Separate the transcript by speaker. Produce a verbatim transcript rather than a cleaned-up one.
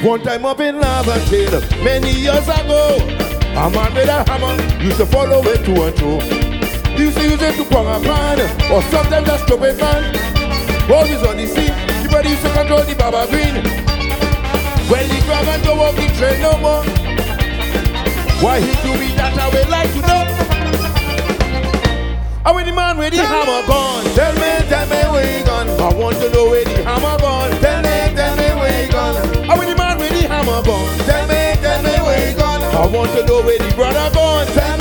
Speaker 1: One time up in Laventille, many years ago, a man with a hammer used to follow it to and fro. He used to use it to pong a pan, or sometimes just chop it man. Always on the scene, the brother used to control the Baba Green. When the dragon don't walk the train no more, why he do me that I would like to know. And when the man with the hammer gone, tell me, tell me where he gone. I want to know where the hammer gone. Tell me, tell me where he gone. And when the man with the hammer gone, tell me, tell me where he gone. I want to know where the brother gone. Tell